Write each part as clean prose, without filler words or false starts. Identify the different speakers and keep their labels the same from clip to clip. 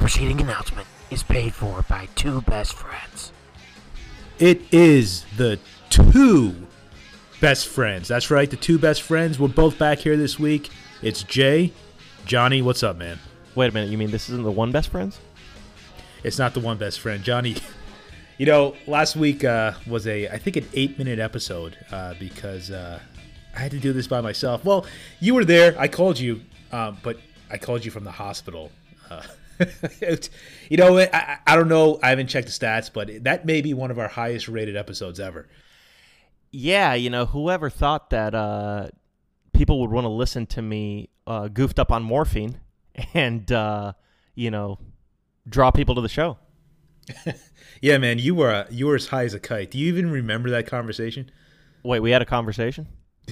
Speaker 1: preceding announcement is paid for by two best friends.
Speaker 2: It is the two best friends. That's right, the two best friends. We're both back here this week. It's Jay. Johnny, what's up, man?
Speaker 3: Wait a minute, you mean this isn't the one best friends?
Speaker 2: It's not the one best friend. Johnny, last week was I think an 8-minute episode because I had to do this by myself. Well, you were there. I called you, but I called you from the hospital. I don't know. I haven't checked the stats, but that may be one of our highest rated episodes ever.
Speaker 3: Yeah, whoever thought that people would want to listen to me goofed up on morphine and, draw people to the show.
Speaker 2: Yeah, man, you were as high as a kite. Do you even remember that conversation?
Speaker 3: Wait, we had a conversation?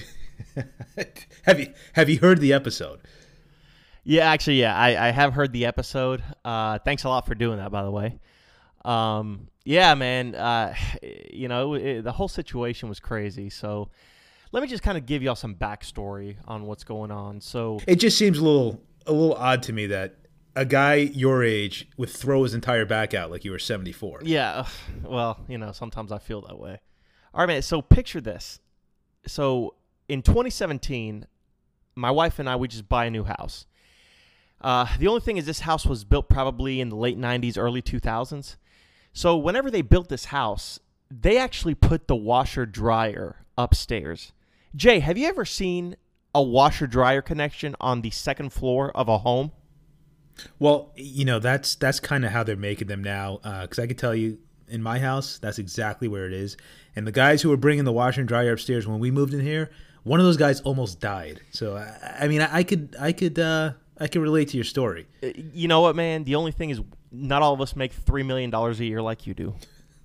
Speaker 2: Have you heard the episode?
Speaker 3: Yeah, actually, I have heard the episode. Thanks a lot for doing that, by the way. Yeah, man, the whole situation was crazy. So let me just kind of give y'all some backstory on what's going on. So
Speaker 2: it just seems a little odd to me that a guy your age would throw his entire back out like you were 74.
Speaker 3: Yeah, well, sometimes I feel that way. All right, man, so picture this. So in 2017, my wife and I, we just buy a new house. The only thing is this house was built probably in the late 90s, early 2000s. So whenever they built this house, they actually put the washer-dryer upstairs. Jay, have you ever seen a washer-dryer connection on the second floor of a home?
Speaker 2: Well, that's kind of how they're making them now, because I can tell you, in my house, that's exactly where it is. And the guys who were bringing the washer and dryer upstairs when we moved in here, one of those guys almost died. So, I could relate to your story.
Speaker 3: You know what, man? The only thing is not all of us make $3 million a year like you do.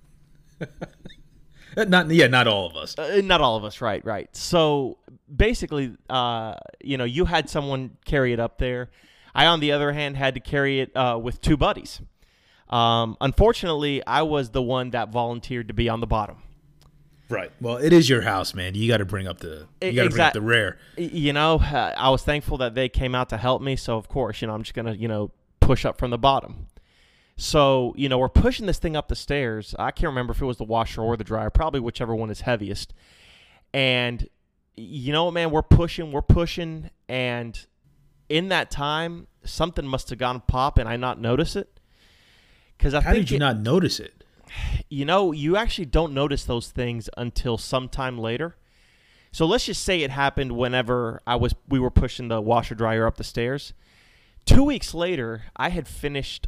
Speaker 2: Not all of us.
Speaker 3: Not all of us, right. So basically, you had someone carry it up there. I, on the other hand, had to carry it with two buddies. Unfortunately, I was the one that volunteered to be on the bottom.
Speaker 2: Right. Well, it is your house, man. You got to bring up the rear.
Speaker 3: I was thankful that they came out to help me. So of course, I'm just gonna push up from the bottom. So we're pushing this thing up the stairs. I can't remember if it was the washer or the dryer, probably whichever one is heaviest. And you know what, man, we're pushing, and in that time, something must have gone pop, and I not notice it.
Speaker 2: How did you not notice it?
Speaker 3: You actually don't notice those things until sometime later. So let's just say it happened whenever we were pushing the washer dryer up the stairs. 2 weeks later, I had finished.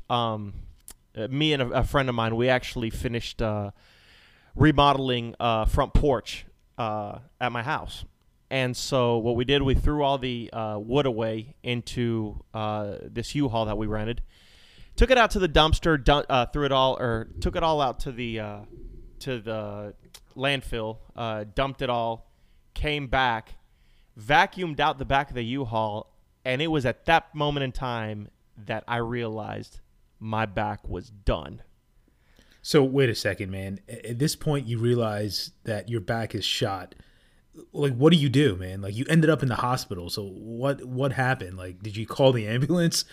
Speaker 3: Me and a friend of mine, we actually finished remodeling front porch at my house. And so what we did, we threw all the wood away into this U-Haul that we rented. Took it out to the dumpster, took it all out to the landfill, dumped it all, came back, vacuumed out the back of the U-Haul, and it was at that moment in time that I realized my back was done.
Speaker 2: So wait a second, man. At this point, you realize that your back is shot. Like, what do you do, man? Like, you ended up in the hospital. So what happened? Like, did you call the ambulance?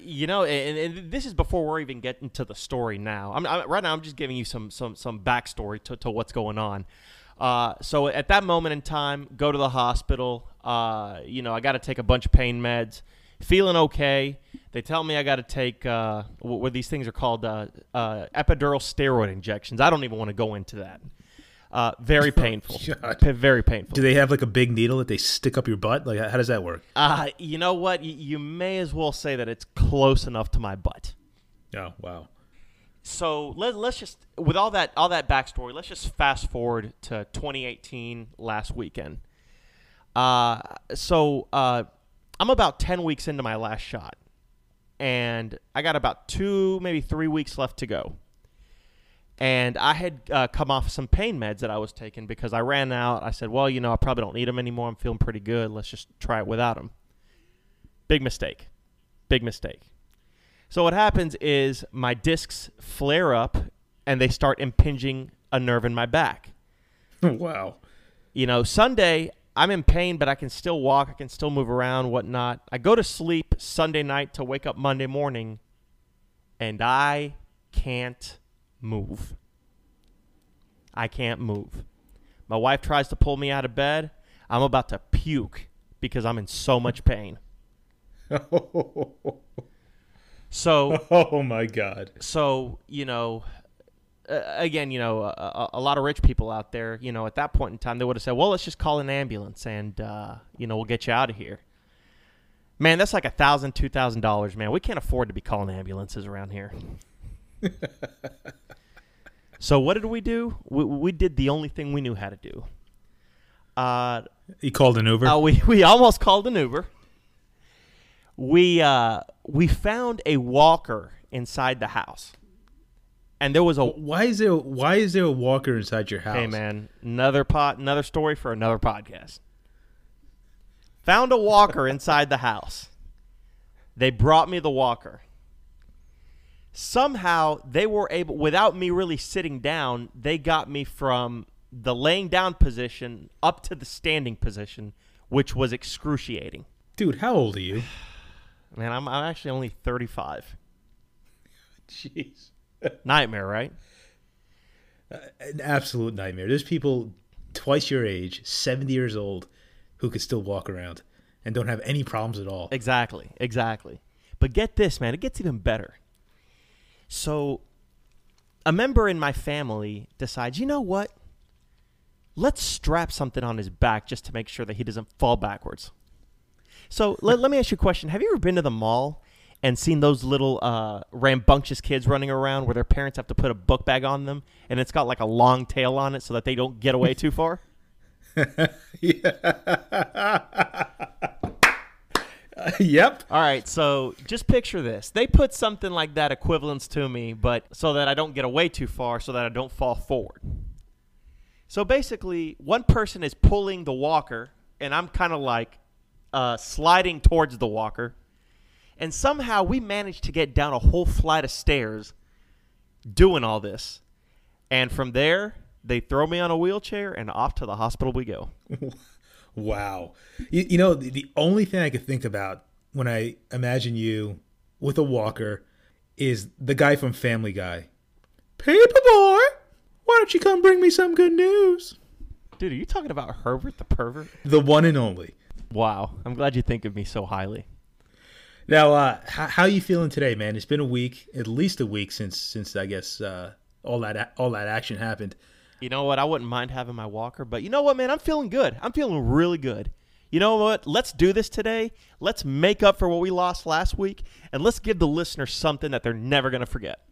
Speaker 3: And this is before we're even getting to the story now. Right now I'm just giving you some backstory to what's going on. So at that moment in time, go to the hospital. I got to take a bunch of pain meds. Feeling okay. They tell me I got to take what these things are called, epidural steroid injections. I don't even want to go into that. Very painful. Very painful.
Speaker 2: Do they have like a big needle that they stick up your butt? Like, how does that work?
Speaker 3: You know what? You may as well say that it's close enough to my butt.
Speaker 2: Oh, wow.
Speaker 3: So let's just, with all that backstory, let's just fast forward to 2018 last weekend. I'm about 10 weeks into my last shot, and I got about 2, maybe 3 weeks left to go. And I had come off some pain meds that I was taking because I ran out. I said, well, I probably don't need them anymore. I'm feeling pretty good. Let's just try it without them. Big mistake. So what happens is my discs flare up, and they start impinging a nerve in my back.
Speaker 2: Wow.
Speaker 3: Sunday, I'm in pain, but I can still walk. I can still move around, whatnot. I go to sleep Sunday night to wake up Monday morning, and I can't move. I can't move. My wife tries to pull me out of bed. I'm about to puke because I'm in so much pain. So,
Speaker 2: oh my God.
Speaker 3: So, again, a lot of rich people out there, at that point in time, they would have said, well, let's just call an ambulance and, we'll get you out of here. Man, that's like $1,000, $2,000, man. We can't afford to be calling ambulances around here. So what did we do? We did the only thing we knew how to do.
Speaker 2: You called an Uber?
Speaker 3: We almost called an Uber. We found a walker inside the house. And there was a
Speaker 2: why is there a walker inside your house?
Speaker 3: Hey man, another story for another podcast. Found a walker inside the house. They brought me the walker. Somehow they were able, without me really sitting down, they got me from the laying down position up to the standing position, which was excruciating.
Speaker 2: Dude, how old are you?
Speaker 3: Man, I'm actually only 35.
Speaker 2: Jeez.
Speaker 3: Nightmare, right?
Speaker 2: An absolute nightmare. There's people twice your age, 70 years old, who could still walk around and don't have any problems at all.
Speaker 3: Exactly. But get this, man. It gets even better. So a member in my family decides, you know what? Let's strap something on his back just to make sure that he doesn't fall backwards. So let me ask you a question. Have you ever been to the mall and seen those little rambunctious kids running around where their parents have to put a book bag on them and it's got like a long tail on it so that they don't get away too far?
Speaker 2: Yep.
Speaker 3: All right, so just picture this. They put something like that equivalence to me, but so that I don't get away too far, so that I don't fall forward. So basically, one person is pulling the walker, and I'm kind of like sliding towards the walker. And somehow we managed to get down a whole flight of stairs doing all this. And from there, they throw me on a wheelchair, and off to the hospital we go.
Speaker 2: Wow. You know, the only thing I could think about when I imagine you with a walker is the guy from Family Guy. Paper boy, why don't you come bring me some good news?
Speaker 3: Dude, are you talking about Herbert the pervert?
Speaker 2: The one and only.
Speaker 3: Wow. I'm glad you think of me so highly.
Speaker 2: Now, how are you feeling today, man? It's been a week, at least a week since I guess all that action happened.
Speaker 3: You know what? I wouldn't mind having my walker, but you know what, man? I'm feeling good. I'm feeling really good. You know what? Let's do this today. Let's make up for what we lost last week, and let's give the listeners something that they're never going to forget.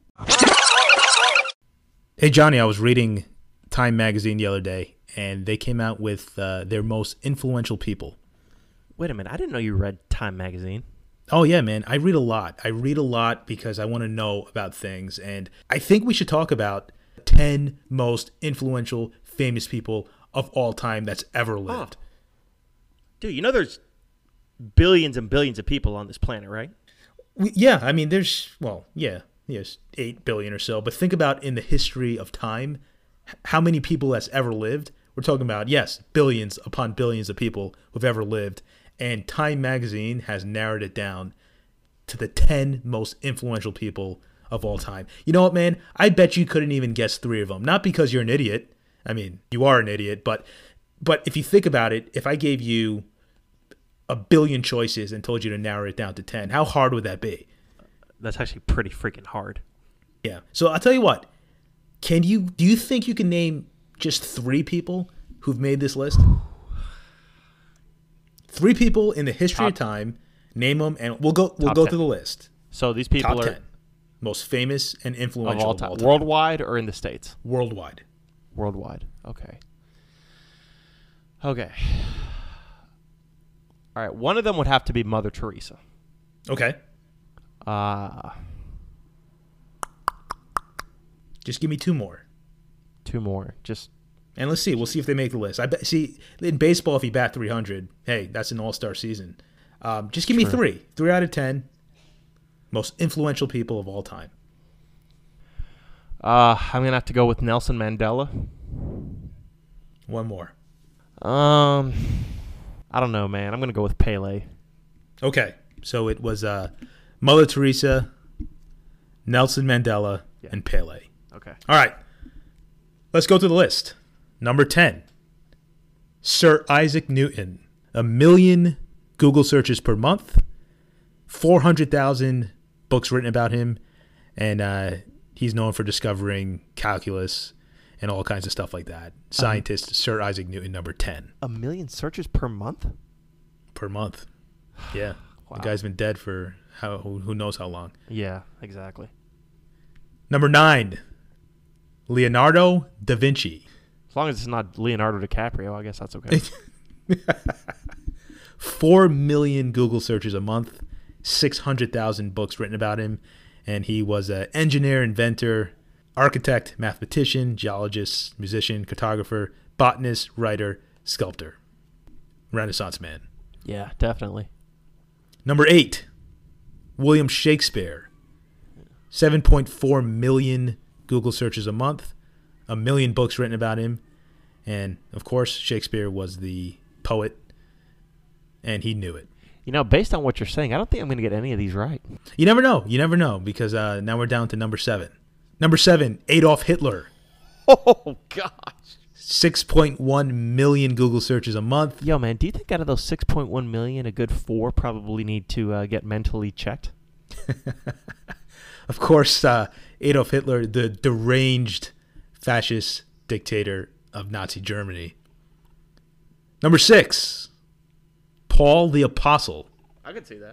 Speaker 2: Hey, Johnny, I was reading Time magazine the other day, and they came out with their most influential people.
Speaker 3: Wait a minute. I didn't know you read Time magazine.
Speaker 2: Oh, yeah, man. I read a lot. I read a lot because I want to know about things, and I think we should talk about 10 most influential, famous people of all time that's ever lived.
Speaker 3: Oh. Dude, you know there's billions and billions of people on this planet, right?
Speaker 2: Yeah, I mean, there's 8 billion or so. But think about in the history of time, how many people that's ever lived. We're talking about, yes, billions upon billions of people who've ever lived. And Time magazine has narrowed it down to the 10 most influential people of all time. You know what, man? I bet you couldn't even guess 3 of them. Not because you're an idiot. I mean, you are an idiot, but if you think about it, if I gave you a billion choices and told you to narrow it down to 10, how hard would that be?
Speaker 3: That's actually pretty freaking hard.
Speaker 2: Yeah. So I'll tell you what. Do you think you can name just 3 people who've made this list? 3 people in the history of time. Name them, and we'll go through the list.
Speaker 3: So these people
Speaker 2: Top
Speaker 3: are
Speaker 2: 10 most famous and influential
Speaker 3: of all time. Worldwide or in the States?
Speaker 2: Worldwide.
Speaker 3: Worldwide. Okay. All right. One of them would have to be Mother Teresa.
Speaker 2: Okay. Just give me 2 more.
Speaker 3: 2 more.
Speaker 2: And let's see. We'll see if they make the list. See, in baseball, if you bat 300, hey, that's an all-star season. Just give me 3. 3 out of 10. Most influential people of all time.
Speaker 3: I'm going to have to go with Nelson Mandela.
Speaker 2: 1 more.
Speaker 3: I don't know, man. I'm going to go with Pele.
Speaker 2: Okay. So it was Mother Teresa, Nelson Mandela, and Pele.
Speaker 3: Okay.
Speaker 2: All right. Let's go to the list. Number 10, Sir Isaac Newton. 1 million Google searches per month, 400,000 books written about him, and he's known for discovering calculus and all kinds of stuff like that. Scientist Sir Isaac Newton, number 10.
Speaker 3: 1 million searches per month?
Speaker 2: Per month. Yeah.
Speaker 3: Wow.
Speaker 2: The guy's been dead for who knows how long.
Speaker 3: Yeah, exactly.
Speaker 2: Number 9, Leonardo da Vinci.
Speaker 3: As long as it's not Leonardo DiCaprio, I guess that's okay.
Speaker 2: 4 million Google searches a month, 600,000 books written about him, and he was an engineer, inventor, architect, mathematician, geologist, musician, cartographer, botanist, writer, sculptor. Renaissance man.
Speaker 3: Yeah, definitely.
Speaker 2: Number 8, William Shakespeare. 7.4 million Google searches a month, 1 million books written about him, and of course Shakespeare was the poet, and he knew it.
Speaker 3: You know, based on what you're saying, I don't think I'm going to get any of these right.
Speaker 2: You never know. You never know, because now we're down to number 7. Number 7, Adolf Hitler.
Speaker 3: Oh, gosh.
Speaker 2: 6.1 million Google searches a month.
Speaker 3: Yo, man, do you think out of those 6.1 million, a good 4 probably need to get mentally checked?
Speaker 2: Of course, Adolf Hitler, the deranged fascist dictator of Nazi Germany. Number 6, Paul the Apostle.
Speaker 3: I could see that.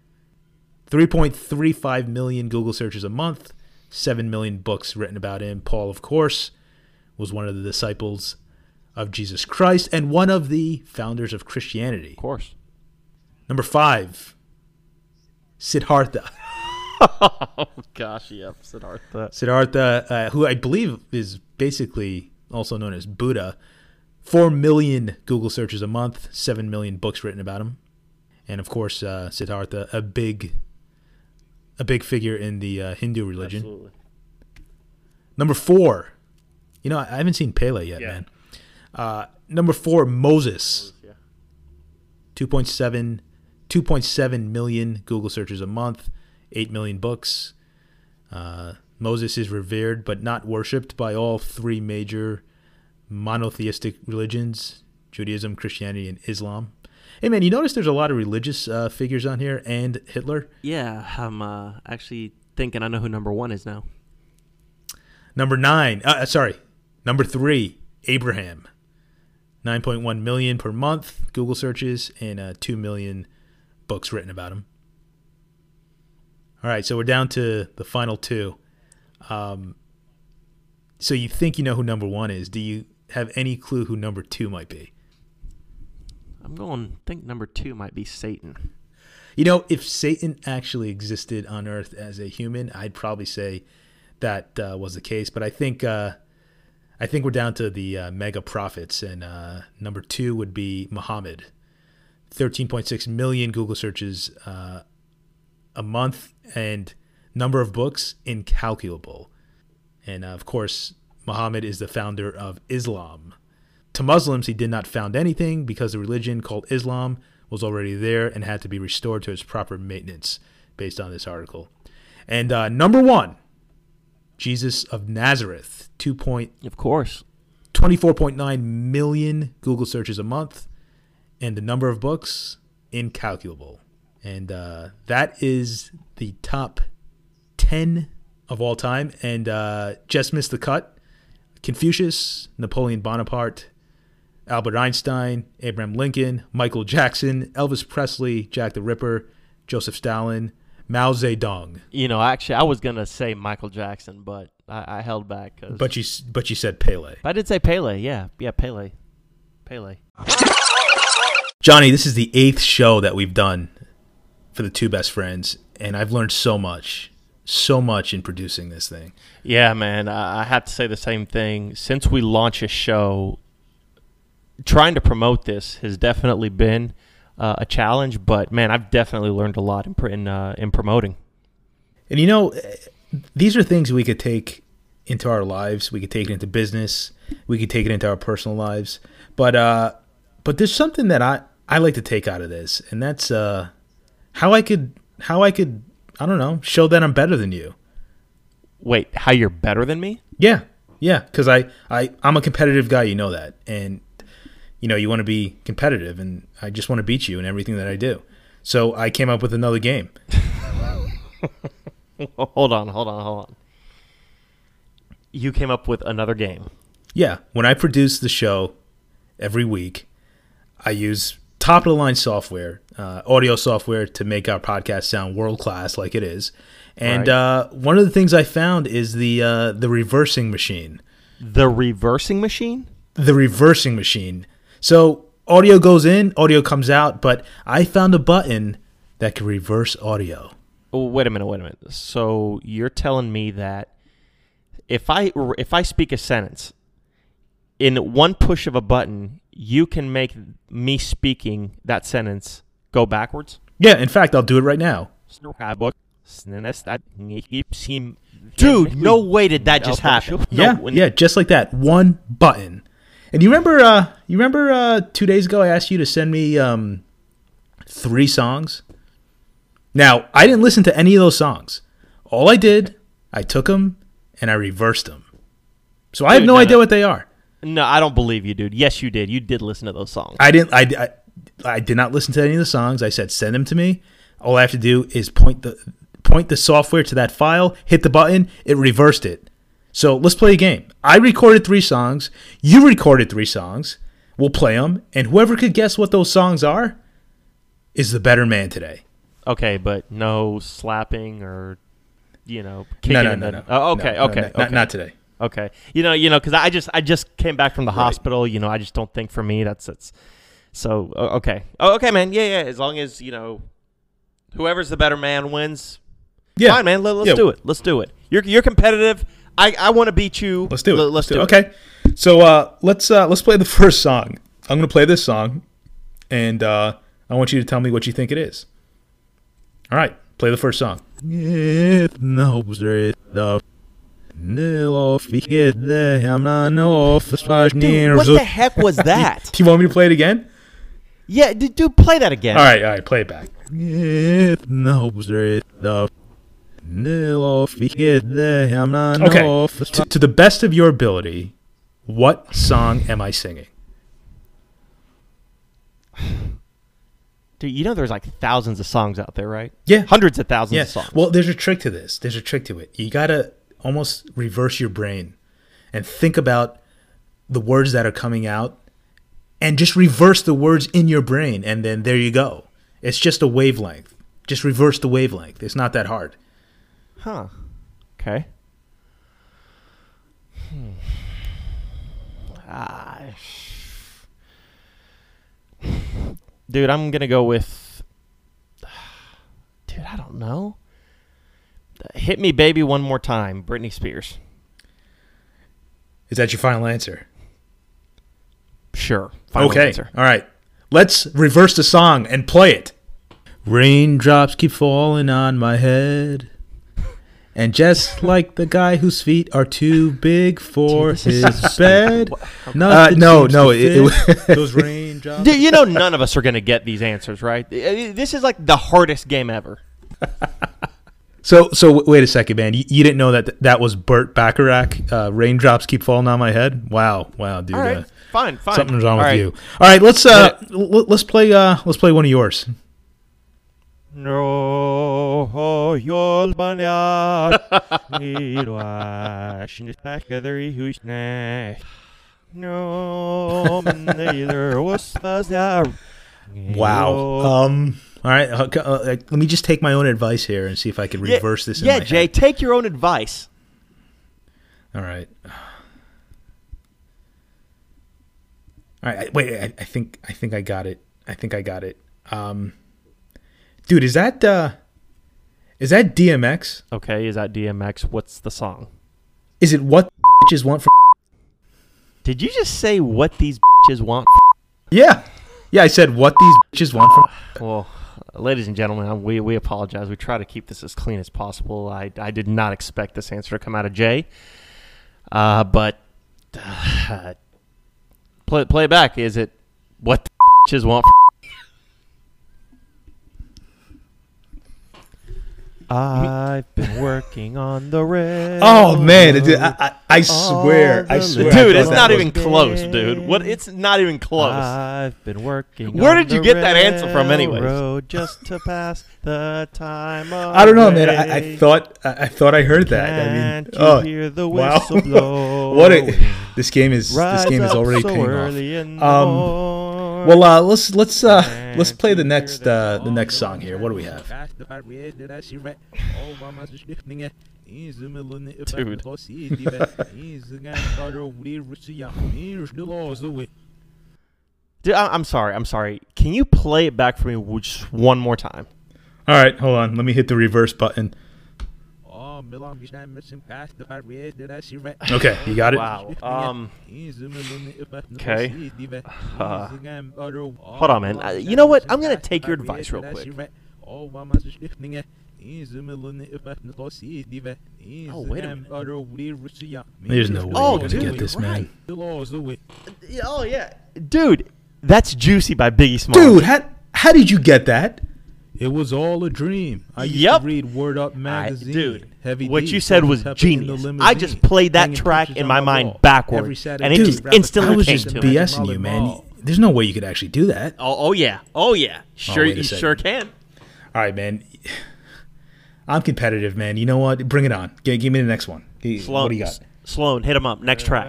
Speaker 2: 3.35 million Google searches a month, 7 million books written about him. Paul, of course, was one of the disciples of Jesus Christ and one of the founders of Christianity.
Speaker 3: Of course.
Speaker 2: Number 5, Siddhartha.
Speaker 3: Oh, gosh, yep, Siddhartha.
Speaker 2: Siddhartha, who I believe is basically also known as Buddha. 4 million Google searches a month, 7 million books written about him. And, of course, Siddhartha, a big figure in the Hindu religion.
Speaker 3: Absolutely.
Speaker 2: Number 4, you know, I haven't seen Pele yet, man. Number 4, Moses.
Speaker 3: Yeah.
Speaker 2: 2.7 million Google searches a month, 8 million books. Moses is revered but not worshipped by all 3 major monotheistic religions, Judaism, Christianity, and Islam. Hey, man, you notice there's a lot of religious figures on here and Hitler?
Speaker 3: Yeah, I'm actually thinking I know who number 1 is now.
Speaker 2: Number 3, Abraham. 9.1 million per month Google searches and 2 million books written about him. All right, so we're down to the final 2. So you think you know who number 1 is. Do you have any clue who number 2 might be?
Speaker 3: I'm going to think number 2 might be Satan.
Speaker 2: You know, if Satan actually existed on Earth as a human, I'd probably say that was the case. But I think we're down to the mega prophets, and number 2 would be Muhammad. 13.6 million Google searches a month, and number of books incalculable. And of course, Muhammad is the founder of Islam. To Muslims, he did not found anything because the religion called Islam was already there and had to be restored to its proper maintenance, based on this article. And number 1, Jesus of Nazareth.
Speaker 3: Of course.
Speaker 2: 24.9 million Google searches a month, and the number of books incalculable. And that is the top 10 of all time. And just missed the cut. Confucius, Napoleon Bonaparte, Albert Einstein, Abraham Lincoln, Michael Jackson, Elvis Presley, Jack the Ripper, Joseph Stalin, Mao Zedong.
Speaker 3: You know, actually, I was going to say Michael Jackson, but I held back.
Speaker 2: But you said Pele.
Speaker 3: I did say Pele, yeah. Yeah, Pele.
Speaker 2: Johnny, this is the 8th show that we've done for the Two Best Friends, and I've learned so much in producing this thing.
Speaker 3: Yeah, man, I have to say the same thing. Since we launched a show, trying to promote this has definitely been a challenge, but man, I've definitely learned a lot in promoting. And
Speaker 2: you know, these are things we could take into our lives. We could take it into business. We could take it into our personal lives. But there's something that I like to take out of this, and that's how I could I don't know, show that I'm better than you.
Speaker 3: Wait, how you're better than me?
Speaker 2: Yeah, because I'm a competitive guy, you know that, and you want to be competitive, and I just want to beat you in everything that I do. So I came up with another game.
Speaker 3: Hold on. You came up with another game.
Speaker 2: Yeah, when I produce the show every week, I use top of the line software, audio software, to make our podcast sound world class like it is. And one of the things I found is the reversing machine.
Speaker 3: The reversing machine?
Speaker 2: The reversing machine. So audio goes in, audio comes out, but I found a button that can reverse audio.
Speaker 3: Oh, wait a minute. So you're telling me that if I speak a sentence, in one push of a button, you can make me speaking that sentence go backwards?
Speaker 2: Yeah, in fact, I'll do it right now.
Speaker 3: Dude, no way did that just happen.
Speaker 2: Yeah, just like that. One button. And you remember 2 days ago I asked you to send me 3 songs? Now, I didn't listen to any of those songs. All I did, I took them and I reversed them. So I have no idea what they are.
Speaker 3: No, I don't believe you, dude. Yes, you did. You did listen to those songs.
Speaker 2: I didn't. I did not listen to any of the songs. I said send them to me. All I have to do is point the software to that file, hit the button, it reversed it. So let's play a game. I recorded 3 songs. You recorded 3 songs. We'll play them, and whoever could guess what those songs are is the better man today.
Speaker 3: Okay, but no slapping or kicking.
Speaker 2: No.
Speaker 3: Oh, okay.
Speaker 2: Not today.
Speaker 3: Okay, because I just came back from the hospital. I just don't think for me that's so okay. Oh, okay, man. Yeah. As long as whoever's the better man wins. Yeah, fine, man. Let's do it. Let's do it. You're competitive. I want to beat you.
Speaker 2: Let's do it.
Speaker 3: Let's do it.
Speaker 2: Okay. So let's play the first song. I'm gonna play this song, and I want you to tell me what you think it is. All right, play the first song.
Speaker 3: Dude, what the heck was that?
Speaker 2: Do you want me to play it again?
Speaker 3: Yeah, dude, play that again.
Speaker 2: All right, play it back. Okay, to the best of your ability, what song am I singing?
Speaker 3: Dude, there's like thousands of songs out there, right?
Speaker 2: Yeah.
Speaker 3: Hundreds of thousands of songs.
Speaker 2: Well, there's a trick to this. There's a trick to it. You got to almost reverse your brain and think about the words that are coming out and just reverse the words in your brain, and then there you go. It's just a wavelength. Just reverse the wavelength. It's not that hard.
Speaker 3: Huh. Okay. Dude, I'm going to go with... Dude, I don't know. Hit Me Baby One More Time, Britney Spears.
Speaker 2: Is that your final answer?
Speaker 3: Sure. Final answer.
Speaker 2: All right. Let's reverse the song and play it. Raindrops keep falling on my head. And just like the guy whose feet are too big for his bed. No. Those raindrops.
Speaker 3: Dude, none of us are going to get these answers, right? This is like the hardest game ever.
Speaker 2: So wait a second, man. You didn't know that was Burt Bacharach? Raindrops keep falling on my head. Wow, dude.
Speaker 3: All right, fine.
Speaker 2: Something's wrong with you. All right, let's play one of yours.
Speaker 3: No, you'll No, neither was there.
Speaker 2: Wow. All right. Let me just take my own advice here and see if I can reverse this.
Speaker 3: Yeah, Jay, take your own advice.
Speaker 2: All right. All right. Wait. I think I got it. Dude, is that DMX?
Speaker 3: Okay, is that DMX? What's the song?
Speaker 2: Is it What Bitches Want From?
Speaker 3: Did you just say what these bitches want?
Speaker 2: Yeah, I said what these bitches want from.
Speaker 3: Well, ladies and gentlemen, we apologize. We try to keep this as clean as possible. I did not expect this answer to come out of Jay. But play it back. Is it what the bitches want from? I've been working on the rail.
Speaker 2: Oh man, dude, I swear, I swear,
Speaker 3: Dude,
Speaker 2: I
Speaker 3: it's
Speaker 2: thought
Speaker 3: not
Speaker 2: that
Speaker 3: even
Speaker 2: was-
Speaker 3: close, dude. What? It's not even close.
Speaker 2: Uh,
Speaker 3: I've been working.
Speaker 2: Where
Speaker 3: on
Speaker 2: did you
Speaker 3: the
Speaker 2: get that answer
Speaker 3: from,
Speaker 2: anyways?
Speaker 3: railroad just to pass the time.
Speaker 2: I don't know, man. I
Speaker 3: away.
Speaker 2: thought I heard that. I mean,
Speaker 3: Can't you hear the whistle blow?
Speaker 2: What this game is
Speaker 3: Rise
Speaker 2: is
Speaker 3: up
Speaker 2: already
Speaker 3: so
Speaker 2: paying
Speaker 3: early
Speaker 2: off.
Speaker 3: in the morn.
Speaker 2: Well, let's play the next song here. What do we have?
Speaker 3: Dude, I'm sorry. Can you play it back for me just one more time?
Speaker 2: All right, hold on. Let me hit the reverse button. Okay, you got it.
Speaker 3: Wow. Okay. Hold on, man. You know what? I'm gonna take your advice real quick. Oh, wait a minute.
Speaker 2: There's no way
Speaker 3: Oh,
Speaker 2: you're gonna
Speaker 3: dude,
Speaker 2: get this,
Speaker 3: you're
Speaker 2: man.
Speaker 3: Oh yeah, dude. That's Juicy by Biggie Smalls.
Speaker 2: Dude, how did you get that?
Speaker 4: It was all a dream. I used
Speaker 3: Yep.
Speaker 4: to read Word Up magazine.
Speaker 3: Dude,
Speaker 4: Heavy
Speaker 3: what
Speaker 4: D,
Speaker 3: you said
Speaker 4: Salt
Speaker 3: was
Speaker 4: and Pepper in the
Speaker 3: genius.
Speaker 4: limousine,
Speaker 3: I just played that
Speaker 4: hanging
Speaker 3: track
Speaker 4: pictures
Speaker 3: in
Speaker 4: on
Speaker 3: my
Speaker 4: my
Speaker 3: mind
Speaker 4: wall.
Speaker 3: backward,
Speaker 4: Every Saturday
Speaker 3: and it
Speaker 4: night,
Speaker 3: just
Speaker 4: rap a
Speaker 3: instantly
Speaker 2: I was
Speaker 3: came
Speaker 2: just
Speaker 3: to me.
Speaker 2: BSing you, man. There's no way you could actually do that.
Speaker 3: Oh yeah. Sure,
Speaker 2: wait a
Speaker 3: you
Speaker 2: second.
Speaker 3: sure can.
Speaker 2: All right, man. I'm competitive, man. You know what? Bring it on. Give me the next one.
Speaker 3: Sloan,
Speaker 2: What do you got?
Speaker 3: Sloan, hit him up. Next track.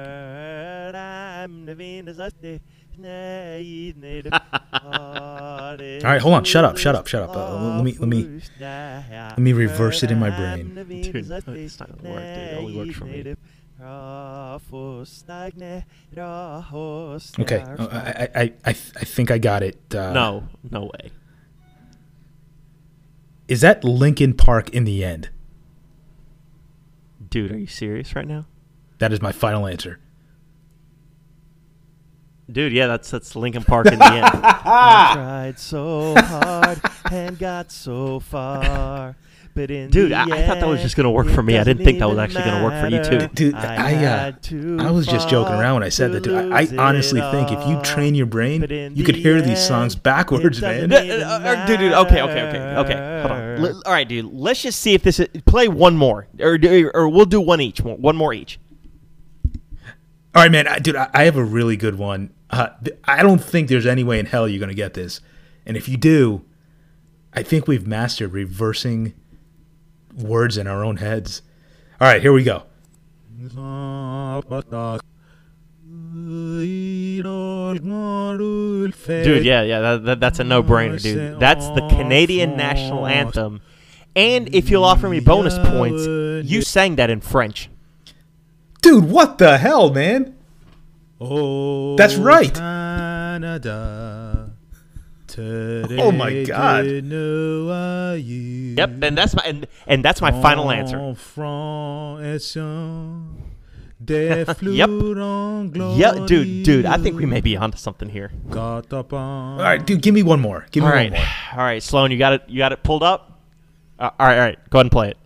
Speaker 2: All right, hold on. Shut up. Let me reverse it in my brain.
Speaker 3: Dude, it's not gonna work, dude. It only works for me.
Speaker 2: Okay, I think I got it.
Speaker 3: No way.
Speaker 2: Is that Linkin Park in the end?
Speaker 3: Dude, are you serious right now?
Speaker 2: That is my final answer.
Speaker 3: Dude, yeah, that's Linkin Park in the end. I tried so hard and got so far, but in dude, I thought that was just gonna work for me. I didn't think that was actually gonna work for you too.
Speaker 2: Dude, I was just joking around when I said that. Dude, I honestly think if you train your brain, you could hear these songs backwards, man.
Speaker 3: Dude, okay. Hold on. All right, dude. Let's just see if this is, play one more, or we'll do one each. One more each.
Speaker 2: All right, man. Dude, I have a really good one. I don't think there's any way in hell you're going to get this. And if you do, I think we've mastered reversing words in our own heads. All right, here we go.
Speaker 3: Dude, yeah, that's a no-brainer, dude. That's the Canadian national anthem. And if you'll offer me bonus points, you sang that in French.
Speaker 2: Dude, what the hell, man?
Speaker 4: Oh,
Speaker 2: that's right.
Speaker 4: Canada,
Speaker 2: oh my God.
Speaker 3: Yep, and that's my final answer. Yep. Yeah, dude, I think we may be onto something here.
Speaker 2: All right, dude, give me one more. All
Speaker 3: right, Sloan, you got it pulled up. All right, go ahead and play it.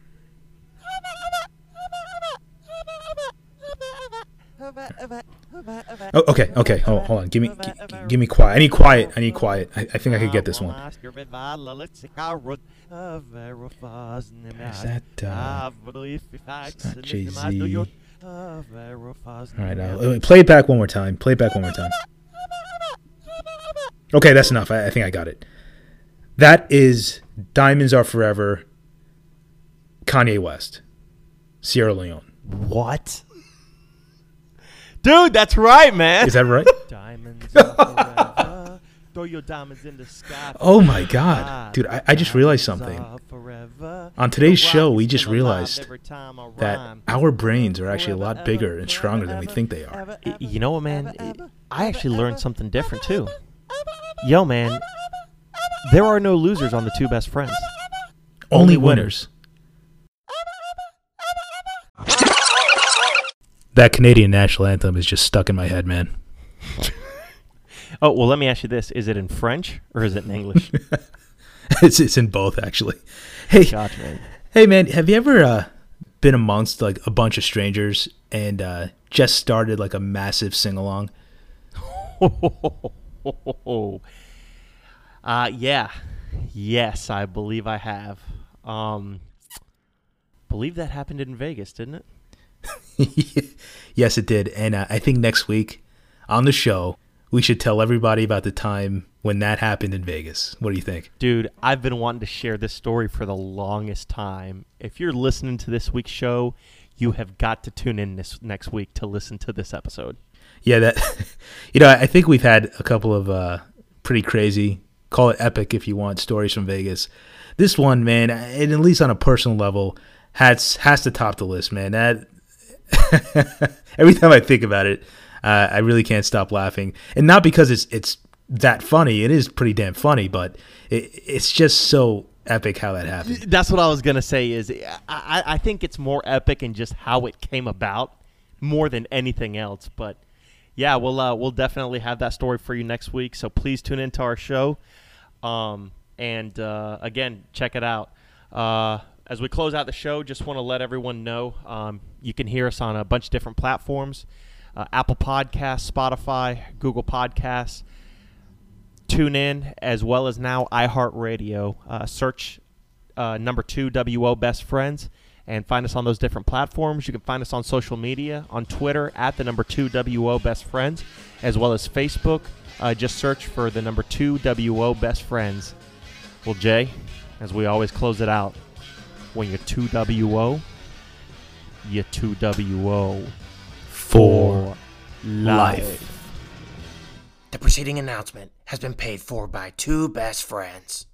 Speaker 2: Oh, okay. Hold on. Give me quiet. I need quiet. I think I could get this one. Is that it's not Jay-Z. All right, play it back one more time. Okay, that's enough. I think I got it. That is Diamonds Are Forever, Kanye West, Sierra Leone.
Speaker 3: What? Dude, that's right, man.
Speaker 2: Is that right?
Speaker 3: Diamonds are forever. Throw your diamonds in the sky.
Speaker 2: Oh my God, dude! I just realized something. On today's show, we just realized that our brains are actually a lot bigger and stronger than we think they are.
Speaker 3: You know what, man? I actually learned something different too. Yo, man, there are no losers on the Two Best Friends.
Speaker 2: Only winners. That Canadian national anthem is just stuck in my head, man.
Speaker 3: Oh, well, let me ask you this. Is it in French or is it in English?
Speaker 2: It's in both, actually. Hey,
Speaker 3: gotcha, man.
Speaker 2: Hey, man, have you ever been amongst like a bunch of strangers and just started like a massive sing-along?
Speaker 3: Yeah. Yes, I believe I have. Believe that happened in Vegas, didn't it?
Speaker 2: Yes, it did. And I think next week on the show, we should tell everybody about the time when that happened in Vegas. What do you think?
Speaker 3: Dude, I've been wanting to share this story for the longest time. If you're listening to this week's show, you have got to tune in this next week to listen to this episode.
Speaker 2: Yeah, that I think we've had a couple of pretty crazy, call it epic if you want, stories from Vegas. This one, man, and at least on a personal level, has to top the list, man. That every time I think about it, I really can't stop laughing, and not because it's that funny. It is pretty damn funny, but it's just so epic how that happened.
Speaker 3: That's what I was gonna say. Is I think it's more epic in just how it came about, more than anything else. But yeah, we'll definitely have that story for you next week. So please tune into our show, and again, check it out. As we close out the show, just want to let everyone know you can hear us on a bunch of different platforms: Apple Podcasts, Spotify, Google Podcasts. Tune in, as well as now iHeartRadio. Search number 2 WO Best Friends and find us on those different platforms. You can find us on social media, on Twitter at the number 2 WO Best Friends, as well as Facebook. Just search for the number 2 WO Best Friends. Well, Jay, as we always close it out, when you're 2WO, you're 2WO
Speaker 2: For
Speaker 3: life.
Speaker 1: The preceding announcement has been paid for by two best friends.